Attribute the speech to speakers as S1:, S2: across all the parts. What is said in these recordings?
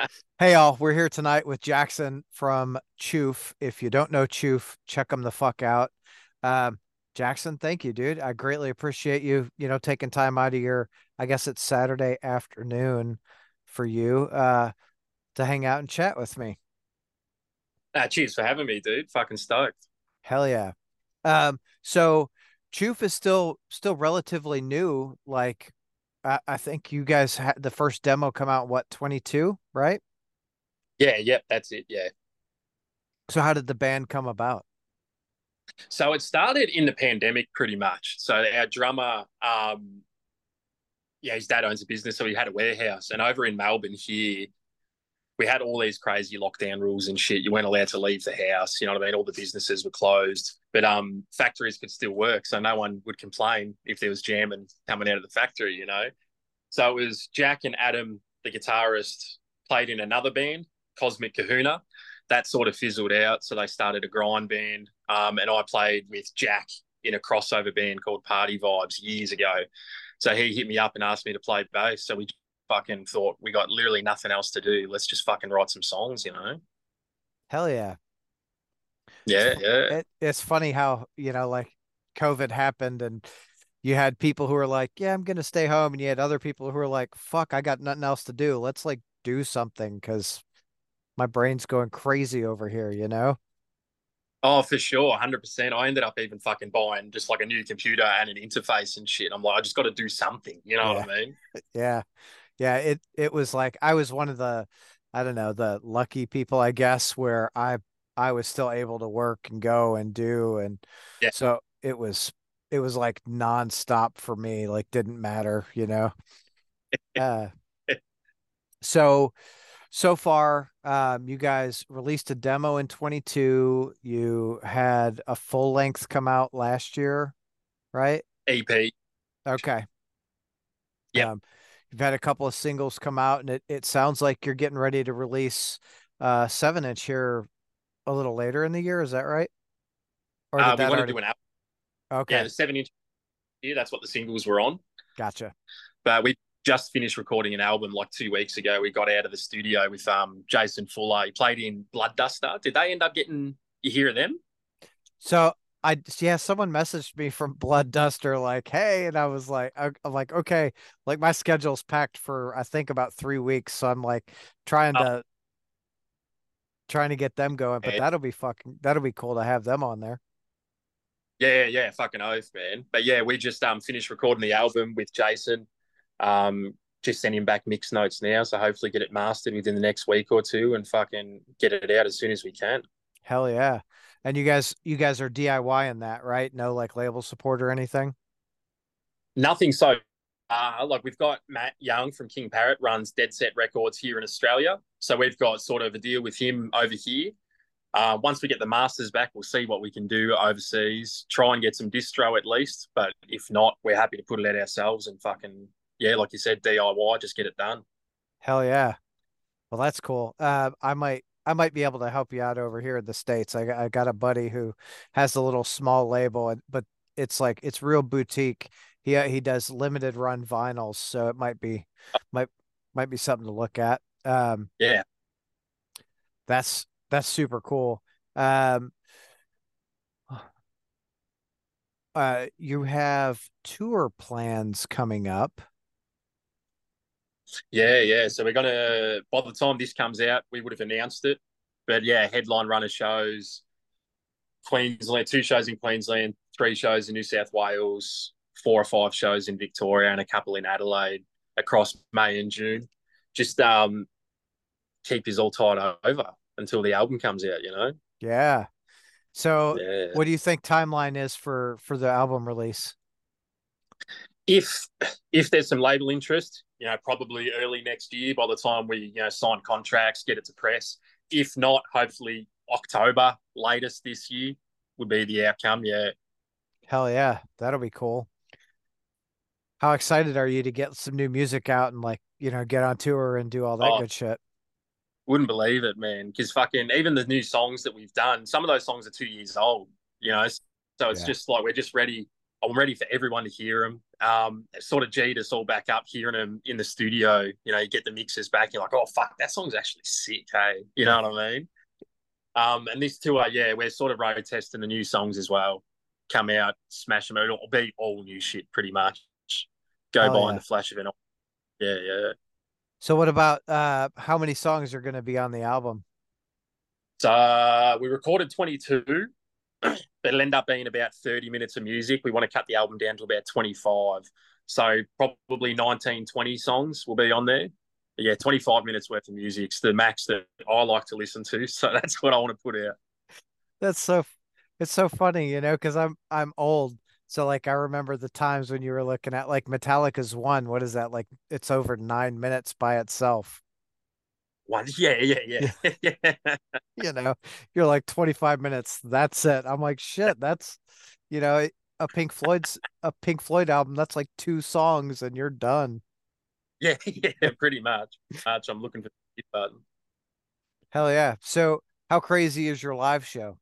S1: Hey, all, we're here tonight with Jackson from Choof. If you don't know Choof, check them the fuck out. Um, Jackson, thank you, dude. I greatly appreciate you taking time out of your, I guess it's Saturday afternoon for you, to hang out and chat with me.
S2: Cheers for having me, dude. Fucking stoked.
S1: Hell yeah. So Choof is still relatively new. Like, I think you guys had the first demo come out, what, 22, right?
S2: Yeah, yep, that's it. Yeah.
S1: So how did the band come about?
S2: So it started in the pandemic pretty much. So our drummer, yeah, his dad owns a business, so he had a warehouse. And over in Melbourne here, we had all these crazy lockdown rules and shit. You weren't allowed to leave the house. You know what I mean? All the businesses were closed, but factories could still work, so no one would complain if there was jamming coming out of the factory. So it was Jack and Adam, the guitarist, played in another band, Cosmic Kahuna. That sort of fizzled out, so they started a grind band. And I played with Jack in a crossover band called Party Vibes years ago. So he hit me up and asked me to play bass. So we fucking thought we got literally nothing else to do. Let's just fucking write some songs.
S1: Hell yeah.
S2: Yeah, yeah.
S1: It's funny how, like COVID happened and you had people who were like, yeah, I'm gonna stay home, and you had other people who were like, fuck, I got nothing else to do. Let's like do something because my brain's going crazy over here.
S2: Oh, for sure, 100%. I ended up even fucking buying just like a new computer and an interface and shit. I'm like, I just got to do something. You know
S1: Yeah.
S2: what I mean?
S1: Yeah. Yeah. It was like I was one of the, I don't know, the lucky people, I guess, where I was still able to work and go and do. And
S2: Yeah.
S1: so it was like nonstop for me, like didn't matter. Uh so so far, you guys released a demo in 22. You had a full length come out last year, right?
S2: EP.
S1: Okay.
S2: Yep.
S1: Um, you've had a couple of singles come out, and it sounds like you're getting ready to release 7-inch here a little later in the year. Is that right? Or did
S2: We
S1: that
S2: want to
S1: already?
S2: do an album. Yeah,
S1: Okay,
S2: the 7 inch here. That's what the singles were on.
S1: gotcha.
S2: But we just finished recording an album like 2 weeks ago. We got out of the studio with Jason Fuller. He played in Blood Duster. Did they end up getting you hear of them?
S1: So yeah, someone messaged me from Blood Duster like, "Hey," and I was like, I'm like, okay, like my schedule's packed for I think about 3 weeks, so I'm like trying
S2: Oh,
S1: to trying to get them going, but
S2: yeah.
S1: that'll be cool to have them on there.
S2: Yeah, yeah, fucking oath, man. But yeah, we just finished recording the album with Jason. Just sending back mix notes now, so hopefully get it mastered within the next week or two and fucking get it out as soon as we can.
S1: Hell yeah. And you guys are DIY in that, right? No like label support or anything?
S2: Nothing so like we've got Matt Young from King Parrot runs Dead Set Records here in Australia. So we've got sort of a deal with him over here. Once we get the masters back, we'll see what we can do overseas. Try and get some distro at least, but if not, we're happy to put it out ourselves and fucking yeah, like you said, DIY, just get it done.
S1: Hell yeah. Well, that's cool. I might be able to help you out over here in the States. I got a buddy who has a little small label, but it's real boutique. He does limited run vinyls, so it might might be something to look at.
S2: Yeah,
S1: That's super cool. Um, you have tour plans coming up.
S2: yeah, yeah. So we're gonna by the time this comes out, we would have announced it. But yeah, headline runner shows, Queensland, 2 shows in Queensland, 3 shows in New South Wales, 4 or 5 shows in Victoria, and a couple in Adelaide across May and June. Just keep his all tied over until the album comes out.
S1: Yeah. So,
S2: Yeah.
S1: what do you think timeline is for the album release?
S2: If if there's some label interest, probably early next year by the time we sign contracts, get it to press. If not, hopefully October latest this year would be the outcome. Yeah.
S1: Hell yeah, that'll be cool. How excited are you to get some new music out and get on tour and do all that
S2: Oh,
S1: good shit?
S2: wouldn't believe it, man. Because fucking even the new songs that we've done, some of those songs are 2 years old. So it's
S1: Yeah.
S2: just like we're just ready. I'm ready for everyone to hear them. Sort of G'd us all back up hearing them in the studio. You know, you get the mixes back. You're like, oh fuck, that song's actually sick. Hey, you
S1: Yeah.
S2: know what I mean? And this tour, yeah, we're sort of road testing the new songs as well. Come out, smash them. It'll be all new shit pretty much. Go
S1: Hell
S2: behind
S1: yeah.
S2: the flash of it. Yeah, yeah.
S1: So what about how many songs are going to be on the album?
S2: So we recorded 22, but it'll end up being about 30 minutes of music. We want to cut the album down to about 25. So probably 19, 20 songs will be on there. But yeah, 25 minutes worth of music's the max that I like to listen to. So that's what I want to put out.
S1: That's so it's so funny, because I'm old. So like I remember the times when you were looking at like Metallica's one, what is that? Like it's over 9 minutes by itself.
S2: One, yeah, yeah,
S1: Yeah,
S2: yeah. Yeah.
S1: you know, you're like 25 minutes. That's it. I'm like, shit, that's you know, a Pink Floyd album, that's like two songs and you're done.
S2: Yeah, yeah, pretty much. I'm looking for the button.
S1: Hell yeah. So how crazy is your live show?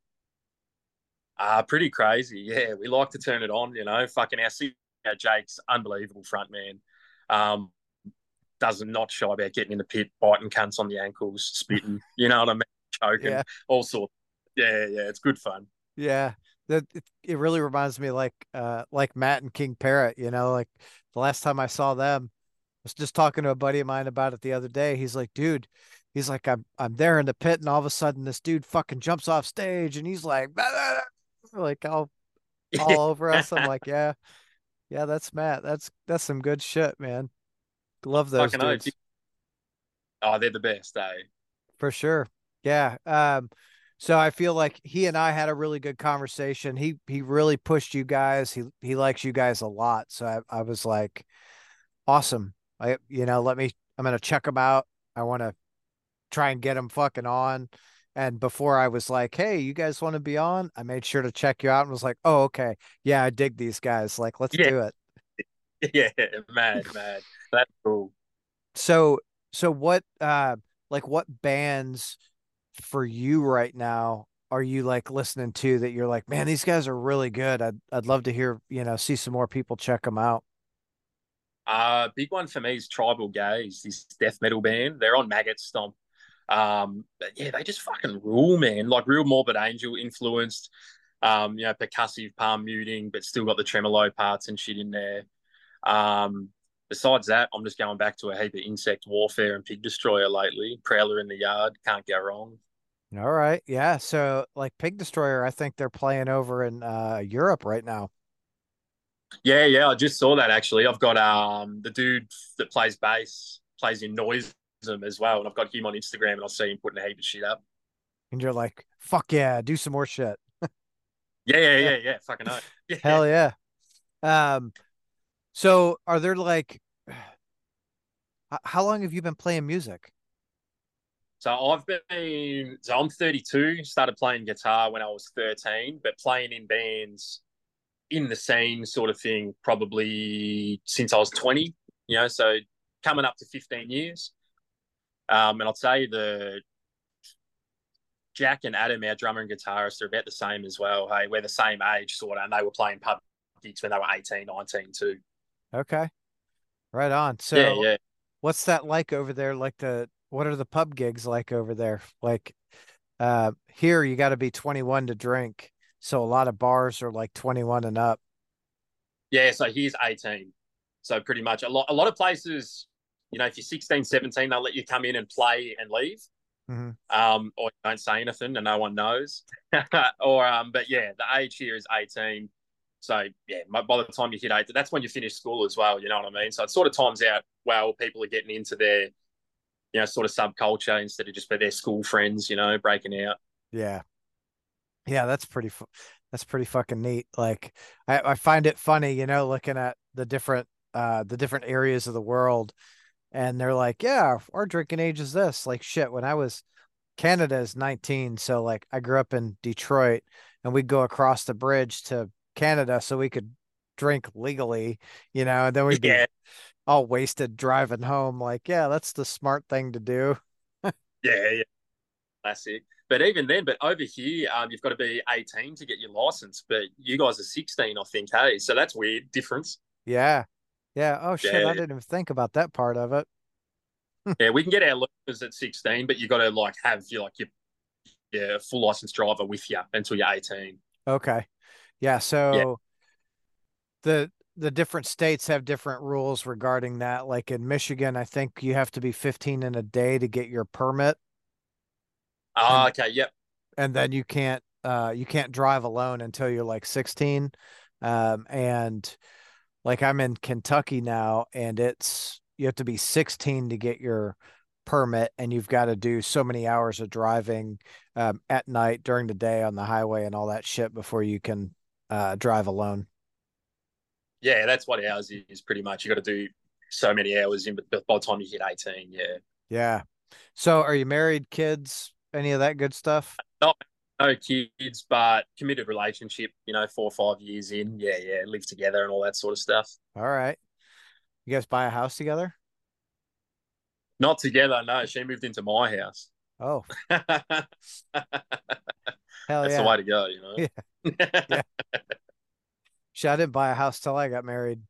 S2: Pretty crazy. Yeah, we like to turn it on. Fucking our Jake's unbelievable front man. Um, doesn't not shy about getting in the pit, biting cunts on the ankles, spitting. You know what I mean? Choking,
S1: Yeah.
S2: all sorts. Yeah, yeah, it's good fun.
S1: Yeah. It really reminds me like Matt and King Parrot, like the last time I saw them, I was just talking to a buddy of mine about it the other day. He's like, dude, he's like, I'm there in the pit and all of a sudden this dude fucking jumps off stage and he's like, "Bah, bah, bah," like all over us. I'm like, yeah, yeah, that's Matt. That's some good shit, man. Love those
S2: Fucking oath.
S1: dudes
S2: Oh, they're the best, eh?
S1: for sure. Yeah. So I feel like he and I had a really good conversation. He really pushed you guys. He likes you guys a lot. So I was like, awesome. I'm gonna check them out. I want to try and get them fucking on. And before I was like, hey, you guys want to be on? I made sure to check you out and was like, oh, okay. Yeah, I dig these guys. Like, let's
S2: Yeah,
S1: do it.
S2: yeah, mad, mad. That's cool.
S1: So so what bands for you right now are you like listening to that you're like, man, these guys are really good. I'd love to hear, see some more people check them out.
S2: Big one for me is Tribal Gaze, this death metal band. They're on Maggot Stomp. But yeah, they just fucking rule, man. Like real Morbid Angel influenced. Percussive palm muting, but still got the tremolo parts and shit in there. Um, Besides that, I'm just going back to a heap of Insect Warfare and Pig Destroyer lately. Prowler in the Yard, can't go wrong.
S1: All right. Yeah. So like Pig Destroyer, I think they're playing over in Europe right now.
S2: Yeah, yeah, I just saw that actually. I've got the dude that plays bass plays in Noisem as well, and I've got him on Instagram, and I see him putting a heap of shit up.
S1: And you're like, fuck yeah, do some more shit.
S2: Yeah, yeah,
S1: Yeah.
S2: yeah, yeah. Fucking know. Yeah.
S1: Hell yeah. Um, so are there like how long have you been playing music?
S2: I'm 32. Started playing guitar when I was 13, but playing in bands in the scene sort of thing probably since I was 20. So coming up to 15 years. And I'd say the Jack and Adam, our drummer and guitarist, are about the same as well. Hey, we're the same age, sort of, and they were playing pub gigs when they were 18, 19 too.
S1: Okay. Right on.
S2: Yeah,
S1: So
S2: yeah.
S1: what's that like over there? Like what are the pub gigs like over there? Like here you got to be 21 to drink. So a lot of bars are like 21 and up.
S2: Yeah, so here's 18. So pretty much a lot of places, if you're 16, 17, they'll let you come in and play and leave.
S1: Hmm.
S2: Or you don't say anything and no one knows. But yeah, the age here is 18. So yeah, by the time you hit 18, that's when you finish school as well. You know what I mean? So it sort of times out well, people are getting into their, sort of subculture instead of just their school friends, breaking out.
S1: Yeah. Yeah, that's pretty fucking neat. Like I find it funny, looking at the different areas of the world and they're like, yeah, our drinking age is this. Like shit, when I was Canada is 19, so like I grew up in Detroit and we'd go across the bridge to Canada so we could drink legally, and then we'd be
S2: Yeah,
S1: all wasted driving home. Like, yeah, that's the smart thing to do.
S2: yeah, yeah. classic. But even then, but over here, you've got to be 18 to get your license. But you guys are 16, I think. Hey, so that's weird difference.
S1: Yeah. Yeah. Oh shit, I
S2: Yeah,
S1: didn't even think about that part of it.
S2: yeah. We can get our learners at 16, but you got to like have your full license driver with you until you're 18.
S1: Okay. Yeah,
S2: Yeah.
S1: so the different states have different rules regarding that. Like in Michigan, I think you have to be 15 in a day to get your permit, and
S2: Okay. Yep.
S1: then you can't drive alone until you're like 16. And like I'm in Kentucky now, and it's you have to be 16 to get your permit, and you've got to do so many hours of driving at night during the day on the highway and all that shit before you can drive alone.
S2: Yeah, that's what ours is pretty much. You got to do so many hours in, but by the time you hit 18, yeah.
S1: Yeah. So are you married, kids, any of that good stuff?
S2: Not no kids, but committed relationship. 4 or 5 years in, yeah, yeah, live together and all that sort of stuff.
S1: All right. You guys buy a house together?
S2: Not together, no. She moved into my house.
S1: Oh,
S2: That's
S1: hell
S2: the
S1: yeah.
S2: way to go, you know.
S1: Yeah. Yeah. Shit, I didn't buy a house till I got married.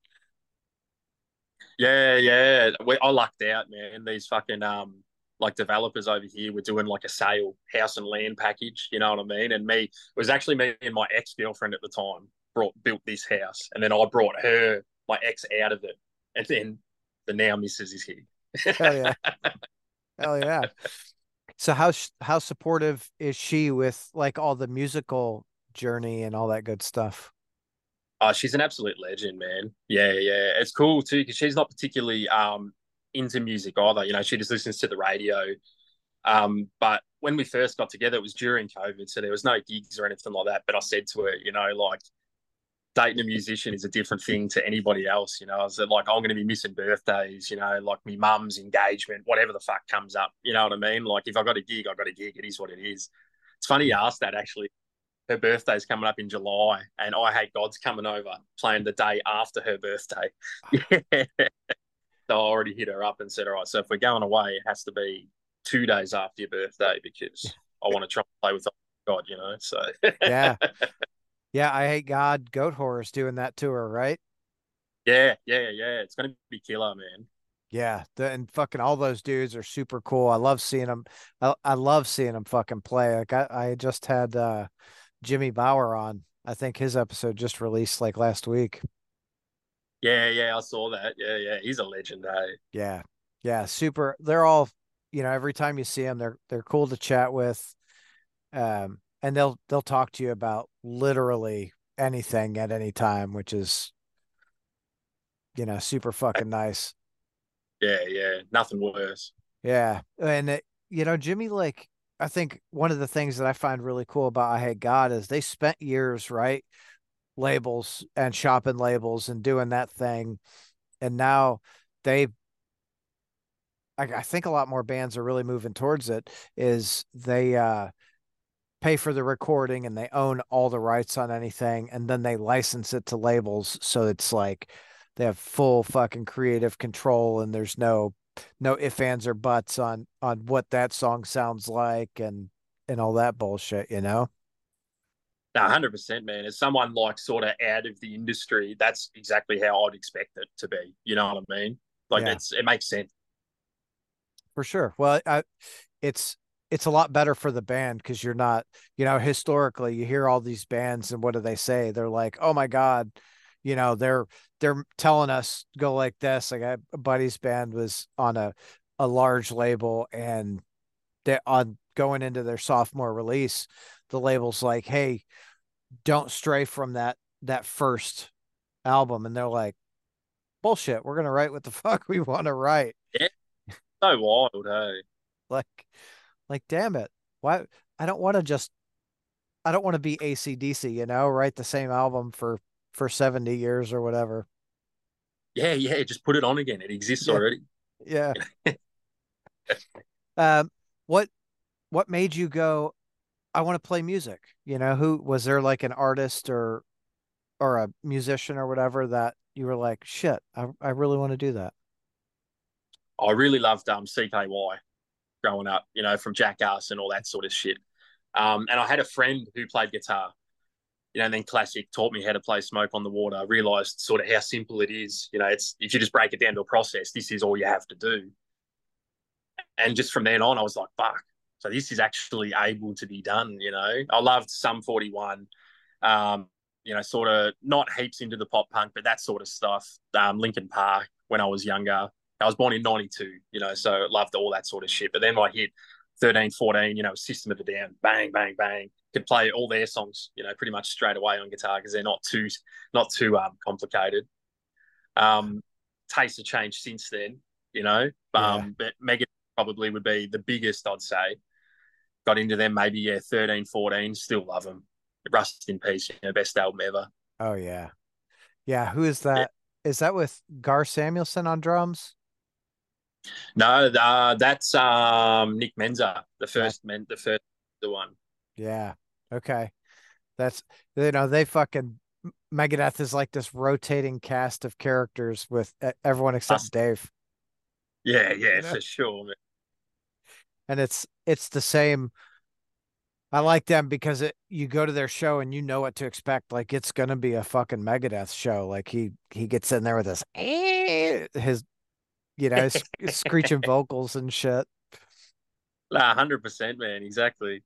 S2: Yeah, yeah. I lucked out, man. These fucking like developers over here were doing like a sale, house and land package, you know what I mean? And me, it was actually me and my ex-girlfriend at the time built this house. And then I brought her, my ex, out of it. And then the now missus is here.
S1: Hell yeah. Hell yeah. So how supportive is she with like all the musical journey and all that good stuff?
S2: Oh, she's an absolute legend, man. Yeah, yeah. It's cool too because she's not particularly into music either. She just listens to the radio. But when we first got together, it was during COVID, so there was no gigs or anything like that. But I said to her, like dating a musician is a different thing to anybody else. I said like I'm going to be missing birthdays. Like my mum's engagement, whatever the fuck comes up. You know what I mean? Like if I got a gig, I got a gig. It is what it is. It's funny you
S1: Yeah.
S2: asked that actually. Her birthday's coming up in July, and I Hate God's coming over, playing the day after her birthday. Yeah. So I already hit her up and said, all right, so if we're going away, it has to be 2 days after your birthday because I want to try and play with God. So
S1: Yeah. Yeah, I hate God. Goat Horror's doing that to her, right?
S2: yeah, yeah, yeah. It's gonna be killer, man.
S1: Yeah, and fucking all those dudes are super cool. I love seeing them. I love seeing them fucking play. Like I just had Jimmy Bauer on. I think his episode just released like last week.
S2: Yeah, yeah, I saw that. Yeah, yeah. He's a legend, hey.
S1: Yeah. Yeah, super. They're all, every time you see them, they're cool to chat with. And they'll talk to you about literally anything at any time, which is, super fucking nice.
S2: Yeah, yeah. Nothing worse.
S1: Yeah. And Jimmy, like, I think one of the things that I find really cool about I Hate God is they spent years, right? Labels and shopping labels and doing that thing. And now they, I think a lot more bands are really moving towards it, is they pay for the recording and they own all the rights on anything. And then they license it to labels. So it's like they have full fucking creative control and there's no ifs, ands, or buts on what that song sounds like and all that bullshit.
S2: No, 100%, man. As someone like sort of out of the industry, that's exactly how I'd expect it to be. You know what I mean? Like
S1: Yeah,
S2: it makes sense.
S1: for sure. Well, it's it's a lot better for the band because you're not, historically you hear all these bands and what do they say? They're like, oh my God, they're telling us go like this. Like a buddy's band was on a large label and they on going into their sophomore release, the label's like, hey, don't stray from that first album. And they're like, bullshit, we're gonna write what the fuck we want to write.
S2: Yeah, so wild, hey.
S1: Like, damn it. Why I don't want to just I don't want to be ACDC, write the same album for 70 years or whatever.
S2: Yeah, yeah. Just put it on again. It exists
S1: Yeah.
S2: already.
S1: Yeah. Um, what what made you go, I want to play music? Who was there like an artist or a musician or whatever that you were like, shit, I really want to do that.
S2: I really loved CKY. growing up, from Jackass and all that sort of shit. And I had a friend who played guitar, and then classic taught me how to play Smoke on the Water. I realized sort of how simple it is. It's if you just break it down to a process, this is all you have to do. And just from then on, I was like, fuck. So this is actually able to be done. I loved Sum 41, sort of not heaps into the pop punk, but that sort of stuff. Linkin Park when I was younger. I was born in 92, so loved all that sort of shit. But then when I hit 13, 14, System of a Down, bang, bang, bang. Could play all their songs, pretty much straight away on guitar because they're not too complicated. Tastes have changed since then,
S1: Yeah.
S2: but Megadeth probably would be the biggest, I'd say. Got into them maybe, 13, 14. Still love them. Rust in peace, best album ever.
S1: Oh yeah. Yeah. Who is
S2: Yeah.
S1: that? Is that with Gar Samuelson on drums?
S2: No, that's Nick Menza,
S1: That
S2: the one.
S1: yeah. Okay. That's they fucking Megadeth is like this rotating cast of characters with everyone except
S2: Us.
S1: Dave.
S2: Yeah,
S1: You
S2: yeah,
S1: know?
S2: for sure, man.
S1: And it's the same. I like them because you go to their show and you know what to expect. Like it's gonna be a fucking Megadeth show. Like he gets in there with his his screeching vocals and shit.
S2: 100%, man. Exactly.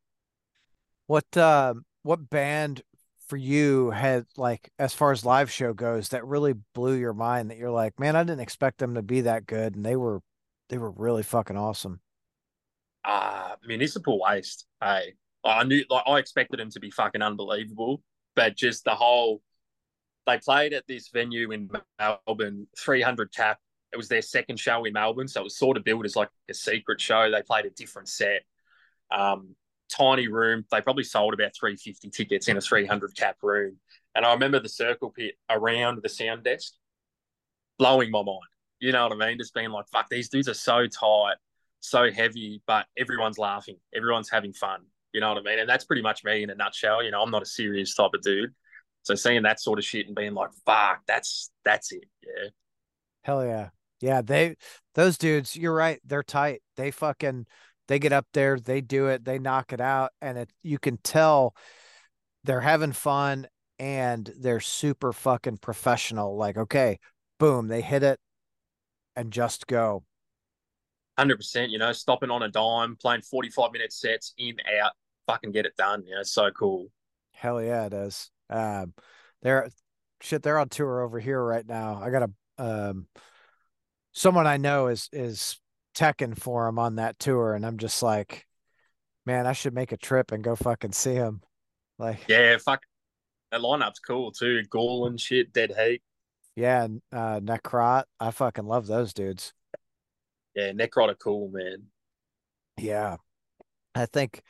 S1: What band for you had like as far as live show goes that really blew your mind that you're like, man, I didn't expect them to be that good and they were really fucking awesome.
S2: Municipal Waste. Hey, I knew, like, I expected them to be fucking unbelievable, but just the whole. They played at this venue in Melbourne, 300 cap. It was their second show in Melbourne, so it was sort of billed as like a secret show. They played a different set. Um, Tiny room. They probably sold about 350 tickets in a 300 cap room. And I remember the circle pit around the sound desk blowing my mind. You know what I mean? Just being like, fuck, these dudes are so tight, so heavy, but everyone's laughing. Everyone's having fun. You know what I mean? And that's pretty much me in a nutshell. I'm not a serious type of dude. So seeing that sort of shit and being like, fuck, that's it. Yeah.
S1: Hell yeah. Yeah, those dudes, you're right, they're tight. They get up there, they do it, they knock it out, and you can tell they're having fun and they're super fucking professional. Like, okay, boom, they hit it and just go.
S2: 100%, stopping on a dime, playing 45-minute sets, in, out, fucking get it done. So cool.
S1: Hell yeah, it is. They're they're on tour over here right now. I got someone I know is teching for him on that tour, and I'm just like, man, I should make a trip and go fucking see him. Like,
S2: Yeah, fuck. That lineup's cool too. Gall and shit, Dead Heat.
S1: yeah, Necrot. I fucking love those dudes.
S2: Yeah, Necrot are cool, man.
S1: Yeah. I think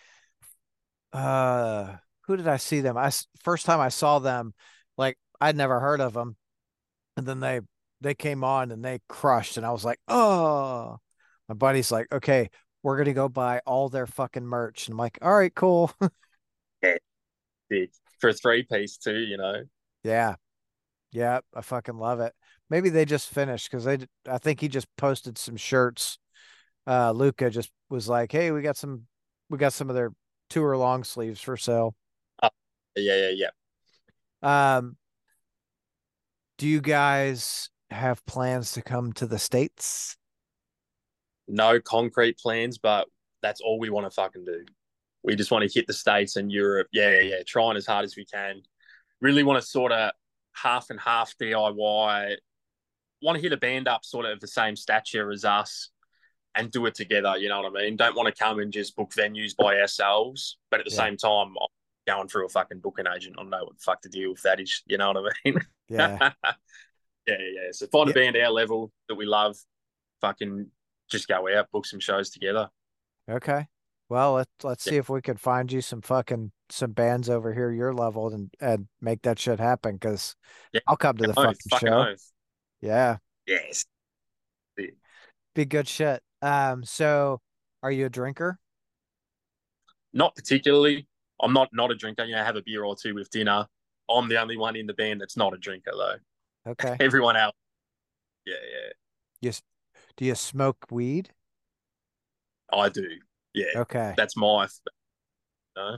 S1: who did I see them? First time I saw them, like I'd never heard of them. And then they came on and they crushed and I was like, "Oh." My buddy's like, "Okay, we're going to go buy all their fucking merch." And I'm like, "All right, cool."
S2: Yeah, dude. For a three-piece too.
S1: Yeah. Yeah, I fucking love it. Maybe they just finished because I think he just posted some shirts. Luca just was like, "Hey, we got some of their tour long sleeves for sale."
S2: Oh, yeah, yeah, yeah.
S1: Um, do you guys have plans to come to the States?
S2: No concrete plans, but that's all we want to fucking do. We just want to hit the States and Europe. Yeah, yeah, yeah. Trying as hard as we can. Really want to sort of half and half DIY. Want to hit a band up sort of the same stature as us and do it together. You know what I mean? Don't want to come and just book venues by ourselves, but at the
S1: Yeah.
S2: same time, I'm going through a fucking booking agent. I know what the fuck to deal with that is. You know what I mean?
S1: Yeah.
S2: Yeah, yeah. So find a
S1: Yeah.
S2: band our level that we love. Fucking just go out, book some shows together.
S1: Okay. Well, let's
S2: Yeah,
S1: see if we can find you some bands over here your level and make that shit happen because
S2: yeah.
S1: I'll come to the
S2: Oath,
S1: fucking
S2: fucking
S1: show.
S2: oath.
S1: Yeah.
S2: Yes.
S1: Be good shit. So are you a drinker?
S2: Not particularly. I'm not a drinker. Have a beer or two with dinner. I'm the only one in the band that's not a drinker though.
S1: Okay.
S2: Everyone else, yeah, yeah.
S1: Yes. Do you smoke weed?
S2: I do. Yeah,
S1: Okay.
S2: that's my. No?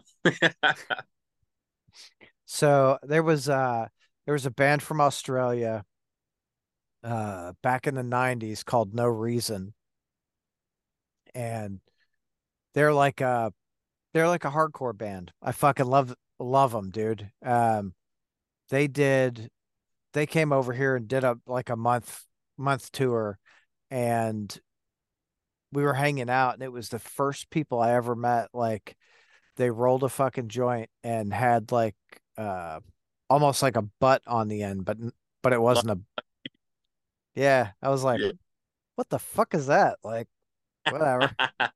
S1: So there was a band from Australia back in the 90s called No Reason, and they're like a they're like a hardcore band. I fucking love them, dude. They did they came over here and did a like a month tour, and we were hanging out, and it was the first people I ever met. Like they rolled a fucking joint and had like uh almost like a butt on the end, but it
S2: Like,
S1: wasn't a yeah. I was like,
S2: yeah.
S1: what the fuck is that? Like, whatever.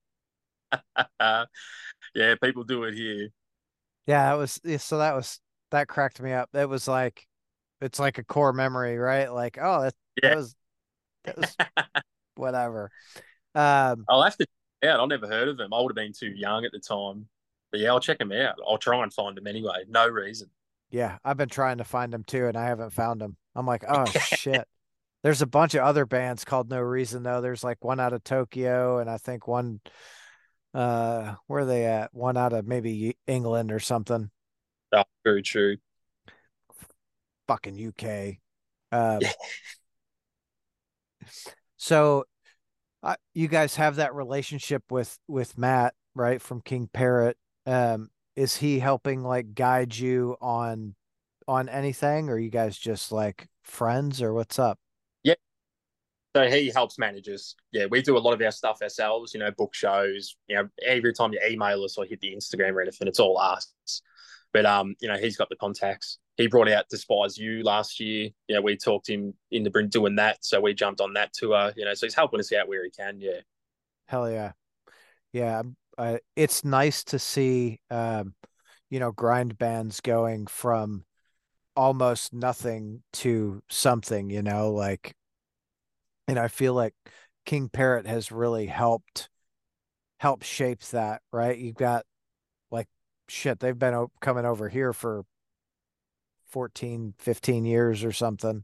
S2: Yeah, people do it here.
S1: Yeah, that was yeah, so that cracked me up. It was like it's like a core memory, right? Like, oh,
S2: Yeah.
S1: that was whatever. Um,
S2: I'll have to check it out. I've never heard of them. I would have been too young at the time. But yeah, I'll check them out. I'll try and find them anyway. No reason.
S1: yeah, I've been trying to find them too, and I haven't found them. I'm like, oh shit. There's a bunch of other bands called No Reason though. There's like one out of Tokyo, and I think one where are they at? One out of maybe England or something.
S2: Oh, very true.
S1: Fucking UK.
S2: Yeah.
S1: Um, so you guys have that relationship with Matt, right, from King Parrot. Is he helping like guide you on anything, or you guys just like friends, or what's up?
S2: Yeah. So he helps managers. Yeah, we do a lot of our stuff ourselves, book shows, every time you email us or hit the Instagram or anything, it's all us. But he's got the contacts. He brought out Despise You last year. We talked him into doing that, so we jumped on that tour. So he's helping us out where he can. Yeah,
S1: Hell yeah. Yeah, it's nice to see grind bands going from almost nothing to something, like and I feel like King Parrot has really helped shape that, right? You've got like shit, they've been coming over here for 14, 15 years or something.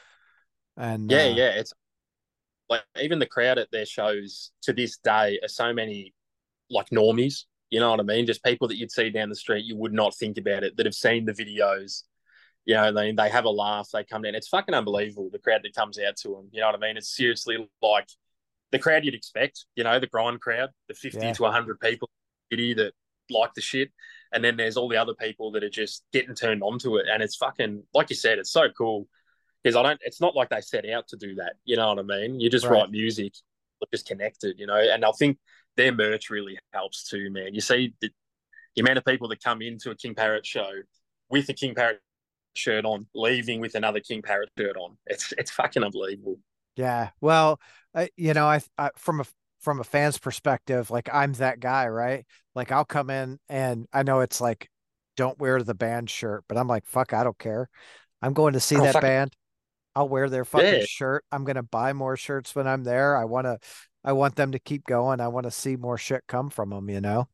S1: And
S2: yeah, yeah. It's like even the crowd at their shows to this day are so many like normies. You know what I mean? Just people that you'd see down the street, you would not think about it, that have seen the videos. They have a laugh, they come down. It's fucking unbelievable, the crowd that comes out to them. You know what I mean? It's seriously like the crowd you'd expect, the grind crowd, the 50
S1: yeah,
S2: to 100 people that like the shit. And then there's all the other people that are just getting turned onto it. And it's fucking, like you said, it's so cool because it's not like they set out to do that. You know what I mean? You just
S1: right.
S2: write music, just connected, and I think their merch really helps too, man. You see the amount of people that come into a King Parrot show with a King Parrot shirt on, leaving with another King Parrot shirt on. It's fucking unbelievable.
S1: Yeah. Well, I from a fan's perspective, like I'm that guy, right? Like I'll come in and I know it's like don't wear the band shirt, but I'm like, fuck, I don't care. I'm going to see
S2: Oh
S1: that
S2: fucking
S1: band. I'll wear their fucking
S2: yeah,
S1: shirt. I'm gonna buy more shirts when I'm there. I want them to keep going. I want to see more shit come from them.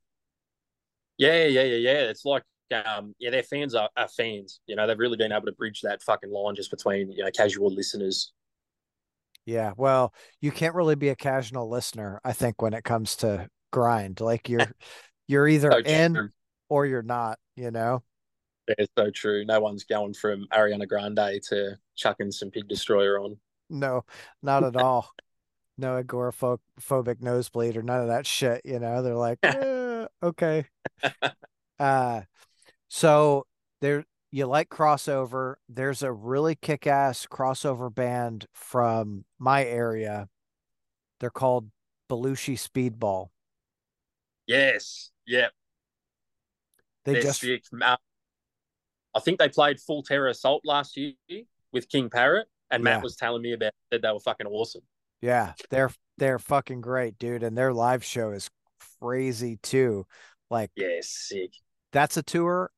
S2: yeah. It's like their fans are fans. They've really been able to bridge that fucking line just between casual listeners.
S1: Yeah. Well, you can't really be a casual listener, I think, when it comes to grind. Like you're either
S2: So
S1: in
S2: true.
S1: or you're not.
S2: Yeah, so true. No one's going from Ariana Grande to chucking some Pig Destroyer on.
S1: No, not at all. No agoraphobic nosebleed or none of that shit. They're like, okay. Uh, so there you like crossover. There's a really kick-ass crossover band from my area. They're called Belushi Speedball.
S2: Yes, yeah,
S1: They
S2: they're
S1: just
S2: sick. I think they played Full Terror Assault last year with King Parrot, and Matt
S1: yeah,
S2: was telling me about that they were fucking awesome.
S1: yeah, they're fucking great, dude, and their live show is crazy too. Like
S2: Yeah, sick.
S1: that's a tour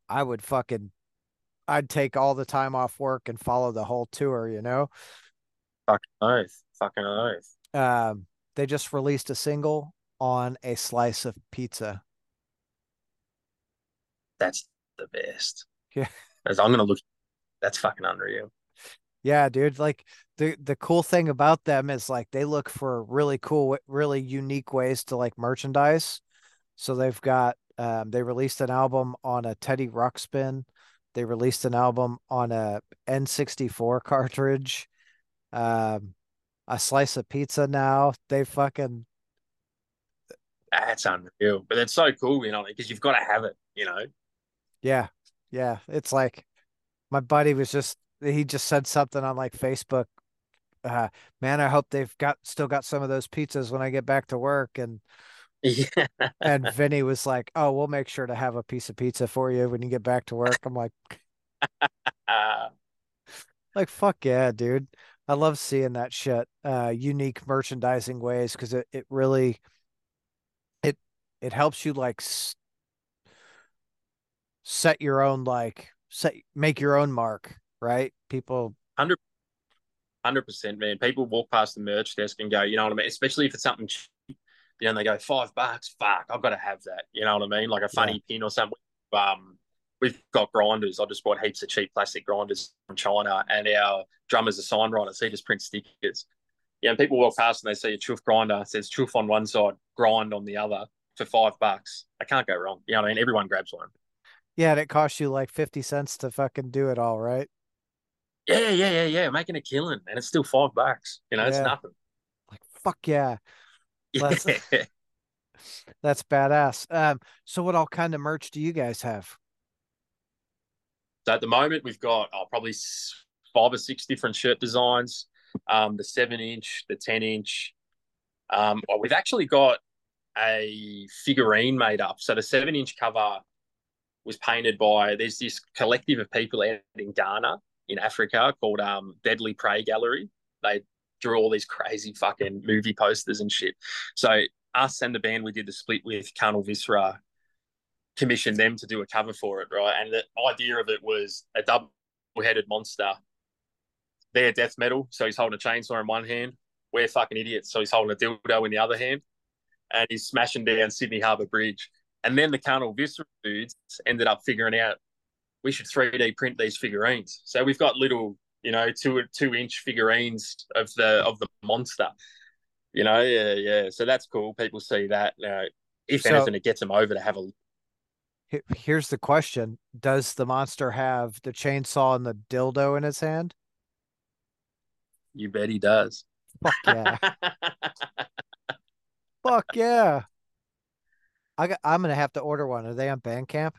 S1: I'd take all the time off work and follow the whole tour.
S2: Fucking oath. Fucking oath.
S1: They just released a single on a slice of pizza.
S2: That's the best.
S1: Yeah.
S2: As I'm gonna look, that's fucking unreal.
S1: Yeah, dude. Like the cool thing about them is like they look for really cool, really unique ways to like merchandise. So they've got they released an album on a Teddy Ruxpin. They released an album on a N64 cartridge. Um, a slice of pizza now. They fucking
S2: That's unreal. But it's so cool, because you've got to have it,
S1: yeah. Yeah. It's like my buddy was just he just said something on like Facebook. Uh, man, I hope they've got still got some of those pizzas when I get back to work.
S2: Yeah.
S1: And Vinny was like, "Oh, we'll make sure to have a piece of pizza for you when you get back to work." I'm like fuck yeah, dude. I love seeing that shit. Unique merchandising ways because it really it it helps you like set your own like set make your own mark, right? People
S2: 100%, man. People walk past the merch desk and go, you know what I mean? Especially if it's something cheap, and they go, $5. Fuck, I've got to have that. You know what I mean? Like a
S1: yeah.
S2: funny pin or something. We've got grinders. I just bought heaps of cheap plastic grinders from China, and our drummer's a sign writer, so he just prints stickers. Yeah, and people walk past and they see a chuff grinder. It says chuff on one side, grind on the other for $5. I can't go wrong. You know what I mean? Everyone grabs one.
S1: Yeah, and it costs you like 50 cents to fucking do it all, right?
S2: Yeah. Making a killing, and it's still $5. It's
S1: Yeah.
S2: nothing.
S1: Like fuck yeah. Let's
S2: Yeah.
S1: that's badass. So what all kind of merch do you guys have?
S2: So at the moment, we've got probably 5 or 6 different shirt designs. The 7-inch, the 10-inch. Well, we've actually got a figurine made up. So the 7-inch cover was painted by there's this collective of people out in Ghana in Africa called Deadly Prey Gallery. They drew all these crazy fucking movie posters and shit. So us and the band we did the split with, Carnal Viscera, commissioned them to do a cover for it, right? And the idea of it was a double-headed monster. They're death metal, so he's holding a chainsaw in one hand. We're fucking idiots, so he's holding a dildo in the other hand, and he's smashing down Sydney Harbour Bridge. And then the Carnal Viscera dudes ended up figuring out we should 3D print these figurines. So we've got little, 2-inch figurines of the monster. Yeah. So that's cool. People see that. If
S1: So
S2: anything, it gets them over to have a.
S1: here's the question. Does the monster have the chainsaw and the dildo in his hand?
S2: You bet he does.
S1: Fuck yeah. Fuck yeah. I'm gonna have to order one. Are they on Bandcamp?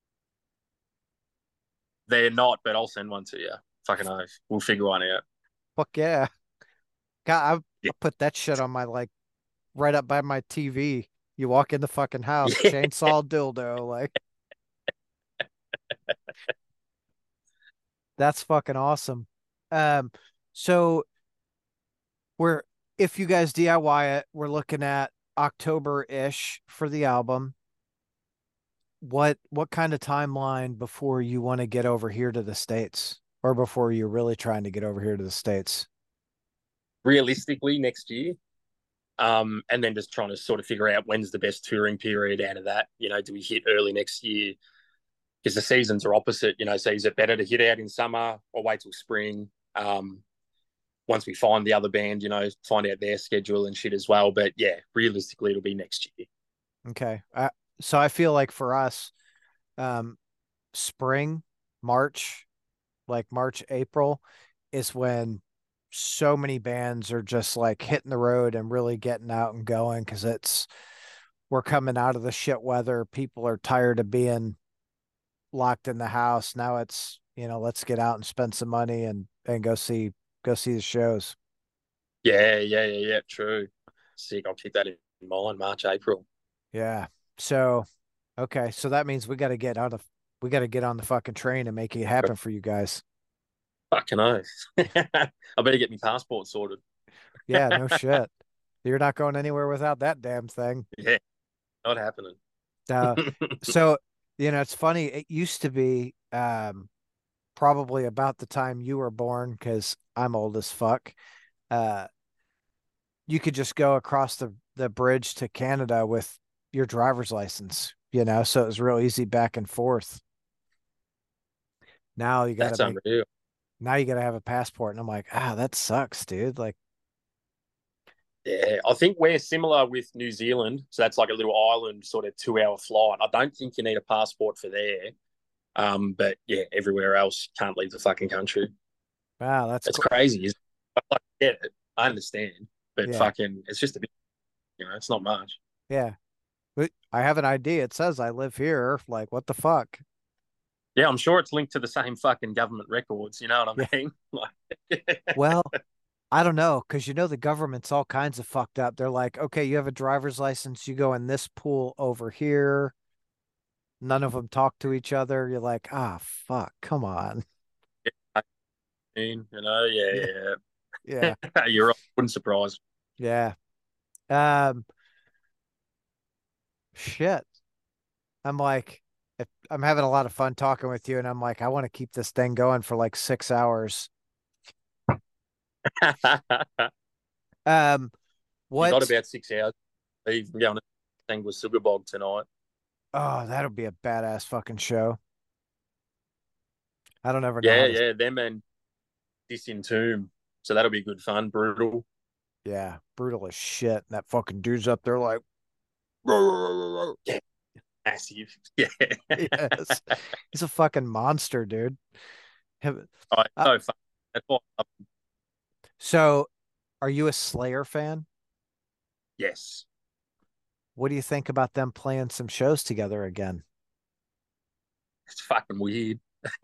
S2: They're not, but I'll send one to you. Fucking oath. We'll figure one out.
S1: Fuck yeah. God,
S2: Yeah.
S1: I'll put that shit on my like right up by my TV. You walk in the fucking house,
S2: Yeah.
S1: chainsaw dildo, like that's fucking awesome. Um, so we're if you guys DIY it, we're looking at October-ish for the album. What kind of timeline before you want to get over here to the States? Or before you're really trying to get over here to the States?
S2: Realistically, next year. And then just trying to sort of figure out when's the best touring period out of that. Do we hit early next year? Because the seasons are opposite, so is it better to hit out in summer or wait till spring? Once we find the other band, find out their schedule and shit as well. But yeah, realistically, it'll be next year.
S1: Okay. So I feel like for us, um, spring, March, like March, April is when so many bands are just like hitting the road and really getting out and going because we're coming out of the shit weather. People are tired of being locked in the house. Now it's, let's get out and spend some money and go see the shows.
S2: Yeah. True. Sick. I'll keep that in mind. March, April.
S1: Yeah. So, okay. So that means we got to get on the fucking train and make it happen for you guys.
S2: Fucking oath. I better get my passport sorted.
S1: Yeah, no shit. You're not going anywhere without that damn thing.
S2: Yeah, not happening.
S1: Uh, so, it's funny. It used to be probably about the time you were born, because I'm old as fuck. Uh, you could just go across the bridge to Canada with your driver's license, so it was real easy back and forth. Now you got to
S2: That's
S1: make
S2: unreal.
S1: Now you got to have a passport. And I'm like, that sucks, dude. Like,
S2: Yeah, I think we're similar with New Zealand. So that's like a little island, sort of 2 hour flight. I don't think you need a passport for there. But yeah, everywhere else can't leave the fucking country.
S1: wow, that's
S2: It's
S1: cool.
S2: crazy. I get it. I understand, but
S1: Yeah.
S2: fucking, it's just a bit. It's not much.
S1: Yeah. But I have an ID. It says I live here. Like, what the fuck?
S2: Yeah, I'm sure it's linked to the same fucking government records. You know what
S1: Yeah.
S2: I mean? Like,
S1: Well, I don't know, because the government's all kinds of fucked up. They're like, okay, you have a driver's license, you go in this pool over here. None of them talk to each other. You're like, fuck, come on. Yeah,
S2: yeah,
S1: yeah,
S2: yeah. You're right. Wouldn't surprise.
S1: yeah. Um, Shit. I'm like, I'm having a lot of fun talking with you, and I'm like, I want to keep this thing going for like 6 hours. Um,
S2: You got
S1: what?
S2: about 6 hours. Leave and going to Tangwa Sugarbog tonight.
S1: Oh, that'll be a badass fucking show. I don't ever know
S2: Yeah,
S1: how to.
S2: yeah. Them and Disentomb. So that'll be good fun. Brutal.
S1: Yeah, brutal as shit. And that fucking dude's up there like,
S2: Yeah, massive. Yeah.
S1: yes, he's a fucking monster, dude. Have-
S2: Oh,
S1: Uh,
S2: so fun. That's why.
S1: so, are you a Slayer fan?
S2: Yes.
S1: What do you think about them playing some shows together again?
S2: It's fucking weird.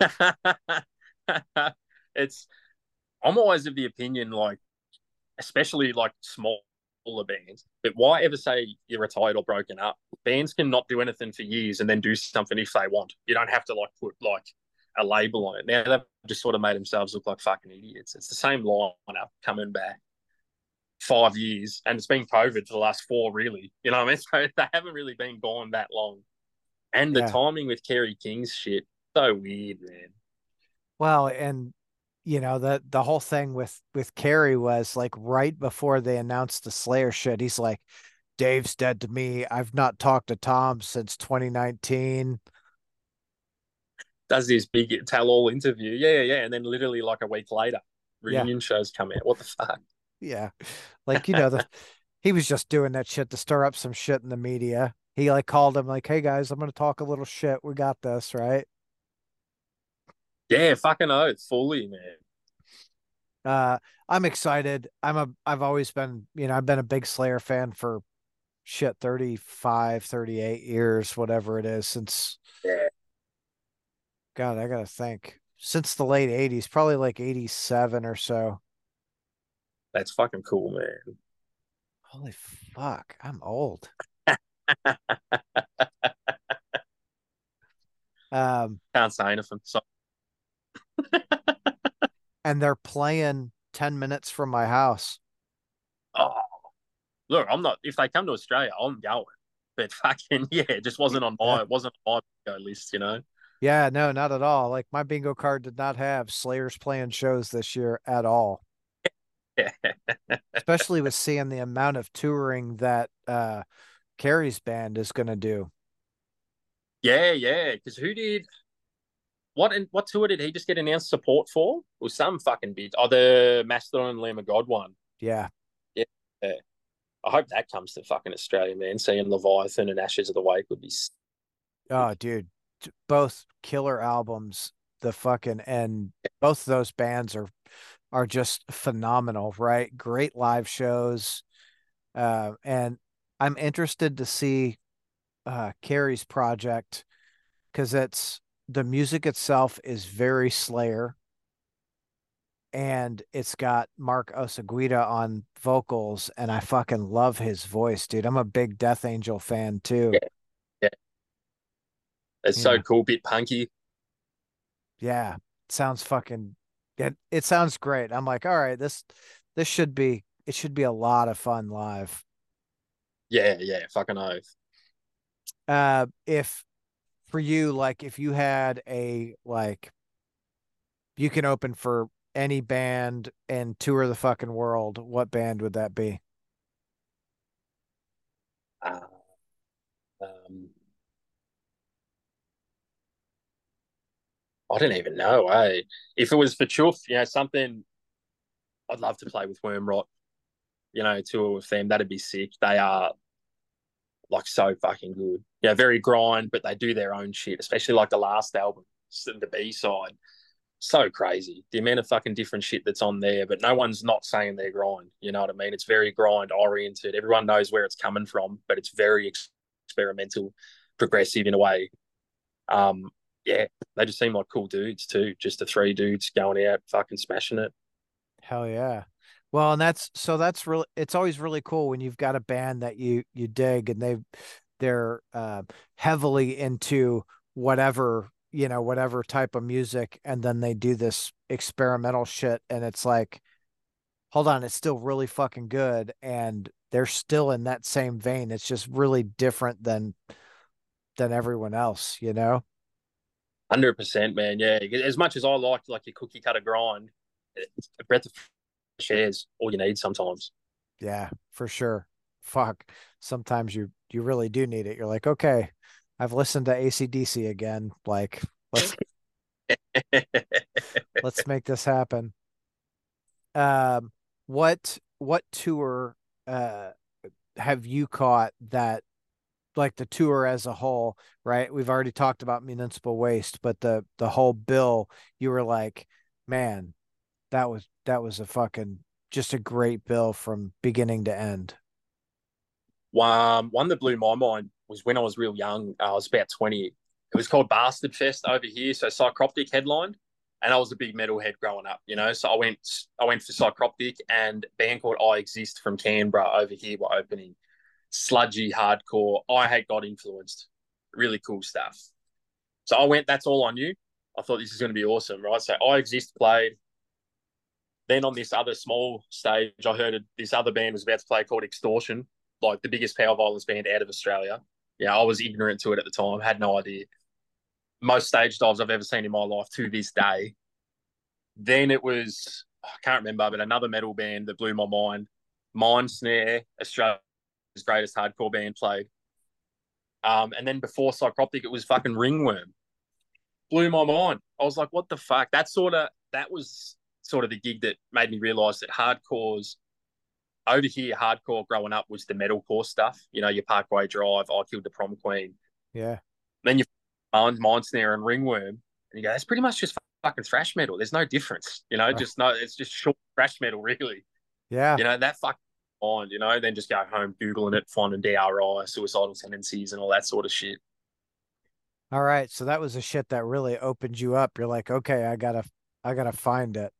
S2: it's I'm always of the opinion, like, especially like smaller bands, but why ever say you're retired or broken up? Bands can not do anything for years and then do something if they want. You don't have to like put like a label on it. Now they've just sort of made themselves look like fucking idiots. It's the same lineup coming back 5 years, and it's been COVID for the last four, really. You know what I mean? So they haven't really been gone that long. And the
S1: Yeah.
S2: timing with Kerry King's shit, so weird, man.
S1: Well, and the whole thing with Carrie was like right before they announced the Slayer shit. He's like, Dave's dead to me. I've not talked to Tom since 2019.
S2: Does this big tell-all interview, yeah, yeah, and then literally like a week later,
S1: Yeah,
S2: reunion shows come out. What the fuck?
S1: yeah. Like, he was just doing that shit to stir up some shit in the media. He like called him like, "Hey guys, I'm gonna talk a little shit. We got this, right?"
S2: Yeah, fucking oath, fully, man.
S1: Uh, I'm excited. I've always been, I've been a big Slayer fan for shit 35, 38 years, whatever it is, since
S2: Yeah,
S1: God, I gotta think. Since the late 80s, probably like 87 or so.
S2: that's fucking cool, man.
S1: Holy fuck, I'm old. Um,
S2: Can't say anything. So,
S1: and they're playing 10 minutes from my house.
S2: oh, look, I'm not. If they come to Australia, I'm going. But fucking yeah, it just
S1: Yeah.
S2: wasn't on my bingo list, you know.
S1: Yeah, no, not at all. Like my bingo card did not have Slayers playing shows this year at all.
S2: Yeah,
S1: Especially with seeing the amount of touring that Carrie's band is gonna do.
S2: yeah, yeah. Because who did what tour did he just get announced support for? It was some fucking big. Oh, the Mastodon and Lamb of God one.
S1: Yeah.
S2: Yeah. Yeah. I hope that comes to fucking Australia, man. Seeing Leviathan and Ashes of the Wake would be
S1: Oh,
S2: sick.
S1: dude, both killer albums. The fucking and both of those bands are just phenomenal, right? Great live shows. And I'm interested to see Carrie's project because it's the music itself is very Slayer, and it's got Mark Osaguida on vocals, and I fucking love his voice, dude. I'm a big Death Angel fan too.
S2: Yeah, yeah. It's
S1: You
S2: so
S1: know,
S2: cool, bit punky.
S1: yeah, sounds fucking it sounds great. I'm like, all right, this should be it should be a lot of fun live.
S2: Yeah, yeah, fucking oath.
S1: If for you, like if you had a like you can open for any band and tour the fucking world, what band would that be?
S2: Uh, um, I don't even know. If it was for Chuff, something I'd love to play with Wormrot. Tour with them. That'd be sick. They are like so fucking good. Yeah, very grind, but they do their own shit, especially like the last album, the B side. So crazy. The amount of fucking different shit that's on there, but no one's not saying they're grind. You know what I mean? It's very grind oriented. Everyone knows where it's coming from, but it's very experimental, progressive in a way. Um, yeah, they just seem like cool dudes too. Just the three dudes going out, fucking smashing it.
S1: Hell yeah. Well, and that's really, it's always really cool when you've got a band that you dig and they're heavily into whatever, whatever type of music, and then they do this experimental shit and it's like, hold on, it's still really fucking good and they're still in that same vein. It's just really different than everyone else,
S2: 100%, man. Yeah, as much as I like your cookie cutter grind, a breath of fresh air is all you need sometimes.
S1: Yeah, for sure. Fuck. Sometimes you really do need it. You're like, okay, I've listened to AC/DC again. Like, let's let's make this happen. Um, what tour uh have you caught that, like the tour as a whole, right? We've already talked about Municipal Waste, but the whole bill, you were like, man, that was a fucking just a great bill from beginning to end.
S2: One that blew my mind was when I was real young. I was about 20. It was called Bastard Fest over here. So Psychroptic headlined, and I was a big metalhead growing up. So I went for Psychroptic, and a band called I Exist from Canberra over here were opening. Sludgy hardcore. I had got influenced. Really cool stuff. So I went. That's all I knew. I thought this is going to be awesome, right? So I Exist played. Then on this other small stage, I heard this other band was about to play called Extortion, like the biggest power violence band out of Australia. Yeah, I was ignorant to it at the time, had no idea. Most stage dives I've ever seen in my life to this day. Then it was, I can't remember, but another metal band that blew my mind. Mind Snare, Australia's greatest hardcore band, played. And then before Psychroptic, it was fucking Ringworm. Blew my mind. I was like, what the fuck? That was sort of the gig that made me realize that hardcore's over here, hardcore growing up was the metalcore stuff. Your Parkway Drive, I Killed the Prom Queen.
S1: Yeah.
S2: Then you Mind Snare and Ringworm, and you go, that's pretty much just fucking thrash metal. There's no difference.
S1: Right.
S2: Just no, it's just short thrash metal, really.
S1: Yeah.
S2: That fucking mind. Then just go home googling it, finding DRI, suicidal tendencies, and all that sort of shit.
S1: All right. So that was the shit that really opened you up. You're like, okay, I gotta find it.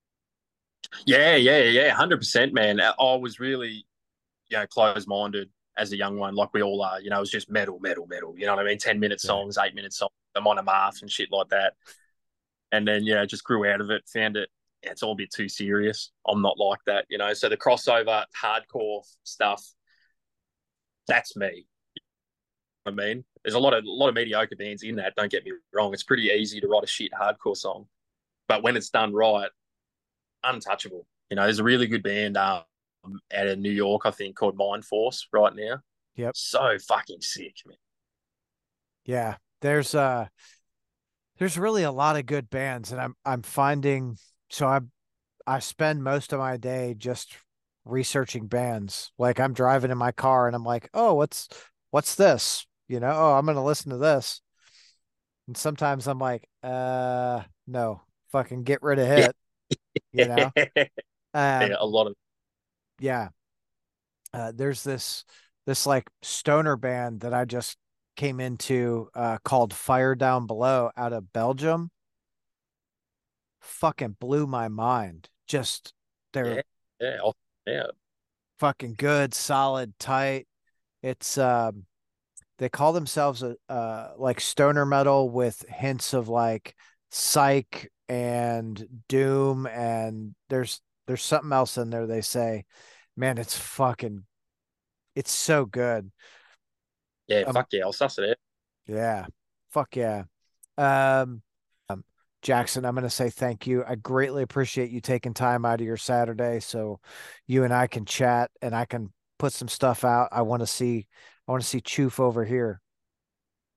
S2: Yeah, 100%, man. I was really, closed minded as a young one, like we all are. It was just metal, metal, metal. You know what I mean? 10-minute
S1: Yeah.
S2: songs, 8-minute songs. I'm on a Marth and shit like that. And then, just grew out of it, found it, it's all a bit too serious. I'm not like that. So the crossover hardcore stuff, that's me. I mean, there's a lot of mediocre bands in that, don't get me wrong. It's pretty easy to write a shit hardcore song. But when it's done right, untouchable. There's a really good band out of New York, I think, called Mind Force right now.
S1: Yep.
S2: So fucking sick, man.
S1: Yeah. There's really a lot of good bands, and I'm finding, so I spend most of my day just researching bands. Like I'm driving in my car and I'm like, oh, what's this? Oh, I'm gonna listen to this. And sometimes I'm like, no, fucking get rid of
S2: Yeah,
S1: it, you know?
S2: yeah,
S1: Um,
S2: a lot of
S1: yeah. There's this like stoner band that I just came into called Fire Down Below out of Belgium. Fucking blew my mind. Just they're
S2: yeah, yeah, yeah,
S1: fucking good, solid, tight. It's they call themselves a like stoner metal with hints of like psych and doom, and there's something else in there they say. Man, it's so good.
S2: yeah.
S1: Um
S2: Fuck yeah, I'll suss it out.
S1: yeah. Fuck yeah. Um Jackson, I'm going to say thank you. I greatly appreciate you taking time out of your Saturday so you and I can chat and I can put some stuff out. I want to see Choof over here.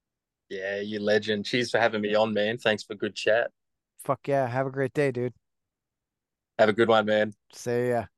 S2: Yeah, you legend. Cheers for having me on, man. Thanks for good chat.
S1: Fuck yeah. Have a great day, dude.
S2: Have a good one, man.
S1: See ya.